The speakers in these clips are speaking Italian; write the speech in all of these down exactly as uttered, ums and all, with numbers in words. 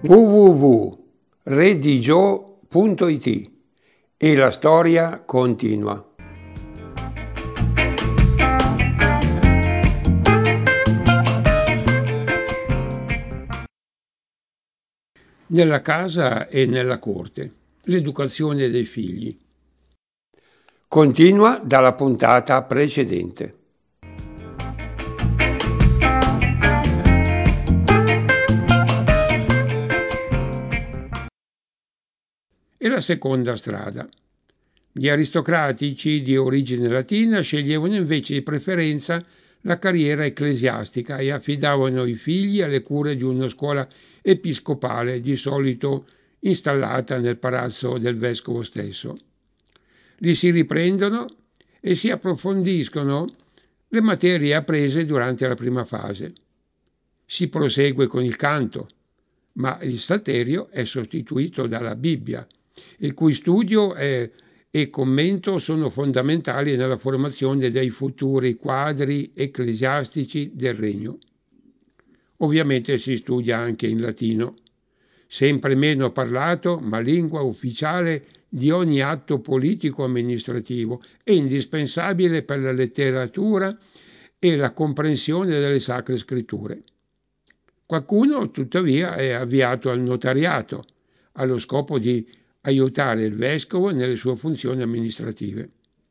w w w punto redigio punto it e la storia continua. Nella casa e nella corte. L'educazione dei figli. Continua dalla puntata precedente. E la seconda strada. Gli aristocratici di origine latina sceglievano invece di preferenza la carriera ecclesiastica e affidavano i figli alle cure di una scuola episcopale, di solito installata nel palazzo del vescovo stesso. Lì si riprendono e si approfondiscono le materie apprese durante la prima fase. Si prosegue con il canto, ma il salterio è sostituito dalla Bibbia, il cui studio è, e commento sono fondamentali nella formazione dei futuri quadri ecclesiastici del regno. Ovviamente si studia anche in latino, sempre meno parlato, ma lingua ufficiale di ogni atto politico-amministrativo e indispensabile per la letteratura e la comprensione delle sacre scritture. Qualcuno, tuttavia, è avviato al notariato, allo scopo di aiutare il vescovo nelle sue funzioni amministrative.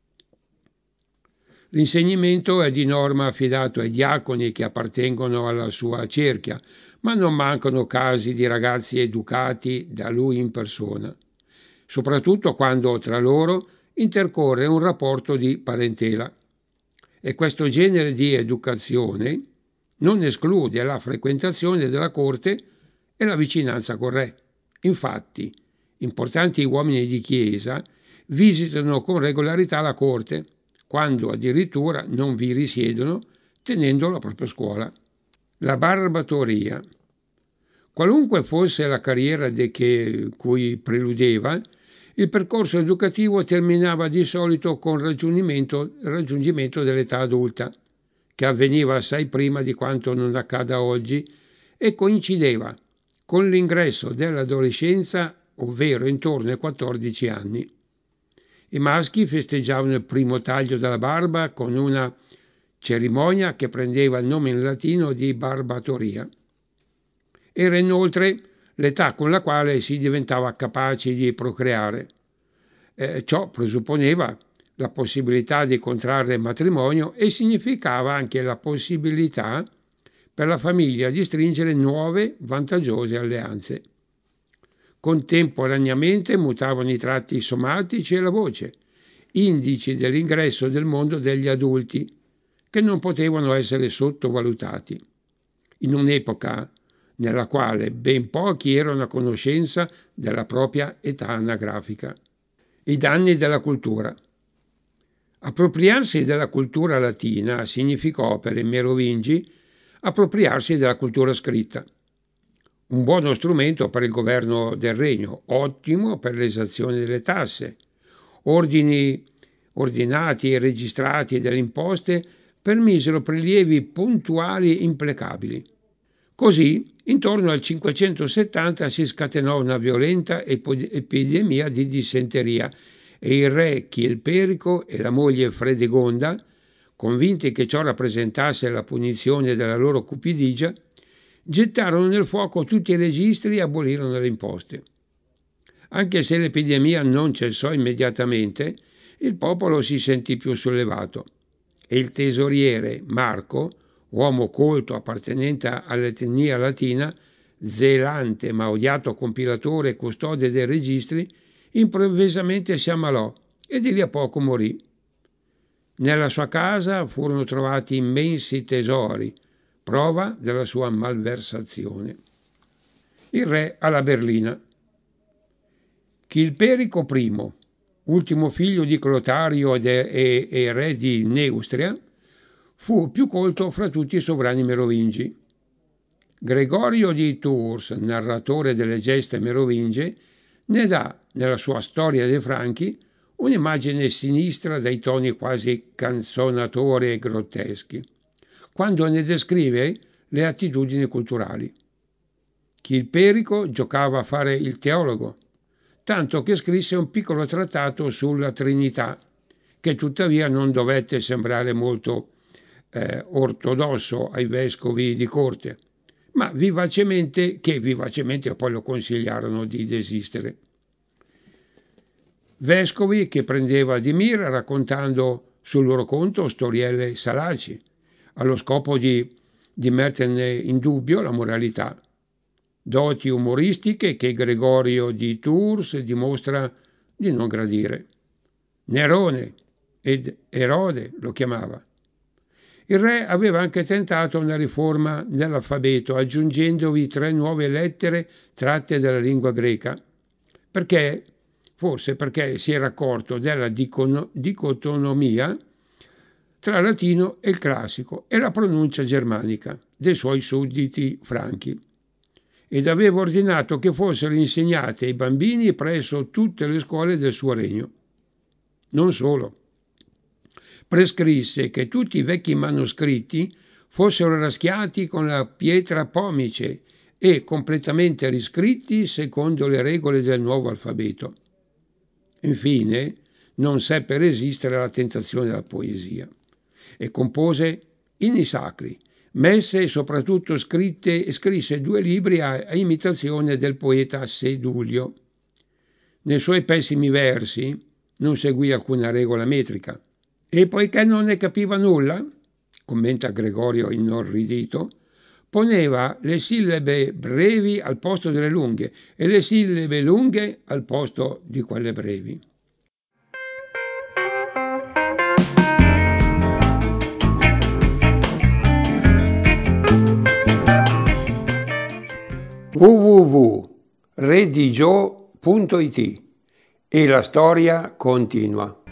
L'insegnamento è di norma affidato ai diaconi che appartengono alla sua cerchia, ma non mancano casi di ragazzi educati da lui in persona, soprattutto quando tra loro intercorre un rapporto di parentela. E questo genere di educazione non esclude la frequentazione della corte e la vicinanza col re. Infatti, importanti uomini di chiesa visitano con regolarità la corte, quando addirittura non vi risiedono, tenendo la propria scuola. La barbatoria. Qualunque fosse la carriera de che, cui preludeva, il percorso educativo terminava di solito con il raggiungimento, raggiungimento dell'età adulta, che avveniva assai prima di quanto non accada oggi e coincideva con l'ingresso dell'adolescenza, ovvero intorno ai quattordici anni. I maschi festeggiavano il primo taglio della barba con una cerimonia che prendeva il nome in latino di barbatoria. Era inoltre l'età con la quale si diventava capaci di procreare. Eh, ciò presupponeva la possibilità di contrarre matrimonio e significava anche la possibilità per la famiglia di stringere nuove vantaggiose alleanze. Contemporaneamente mutavano i tratti somatici e la voce, indici dell'ingresso del mondo degli adulti, che non potevano essere sottovalutati, in un'epoca nella quale ben pochi erano a conoscenza della propria età anagrafica. I danni della cultura. Appropriarsi della cultura latina significò per i Merovingi appropriarsi della cultura scritta. Un buono strumento per il governo del regno, ottimo per l'esazione delle tasse, ordini ordinati e registrati delle imposte permisero prelievi puntuali e implacabili. Così, intorno al cinquecentosettanta si scatenò una violenta epidemia di dissenteria e il re Chilperico e la moglie Fredegonda, convinti che ciò rappresentasse la punizione della loro cupidigia, gettarono nel fuoco tutti i registri e abolirono le imposte. Anche se l'epidemia non cessò immediatamente, il popolo si sentì più sollevato e il tesoriere Marco, uomo colto appartenente all'etnia latina, zelante ma odiato compilatore e custode dei registri, improvvisamente si ammalò e di lì a poco morì. Nella sua casa furono trovati immensi tesori, prova della sua malversazione. Il re alla berlina. Chilperico I, ultimo figlio di Clotario ed e, e re di Neustria, fu più colto fra tutti i sovrani merovingi. Gregorio di Tours, narratore delle geste merovingie, ne dà, nella sua Storia dei Franchi, un'immagine sinistra dai toni quasi canzonatori e grotteschi, quando ne descrive le attitudini culturali. Chilperico giocava a fare il teologo, tanto che scrisse un piccolo trattato sulla Trinità, che tuttavia non dovette sembrare molto eh, ortodosso ai vescovi di corte, ma vivacemente, che vivacemente poi lo consigliarono di desistere. Vescovi che prendeva di mira raccontando sul loro conto storielle salaci, allo scopo di, di metterne in dubbio la moralità. Doti umoristiche che Gregorio di Tours dimostra di non gradire. Nerone ed Erode lo chiamava. Il re aveva anche tentato una riforma nell'alfabeto, aggiungendovi tre nuove lettere tratte dalla lingua greca, perché, forse perché si era accorto della dicono, dicotonomia tra il latino e il classico e la pronuncia germanica dei suoi sudditi franchi, ed aveva ordinato che fossero insegnate ai bambini presso tutte le scuole del suo regno. Non solo. Prescrisse che tutti i vecchi manoscritti fossero raschiati con la pietra pomice e completamente riscritti secondo le regole del nuovo alfabeto. Infine, non seppe resistere alla tentazione della poesia e compose inni sacri, messe e soprattutto scritte, scrisse due libri a, a imitazione del poeta Sedulio. Nei suoi pessimi versi non seguì alcuna regola metrica. E poiché non ne capiva nulla, commenta Gregorio inorridito, poneva le sillabe brevi al posto delle lunghe e le sillabe lunghe al posto di quelle brevi. w w w punto redigio punto it e la storia continua.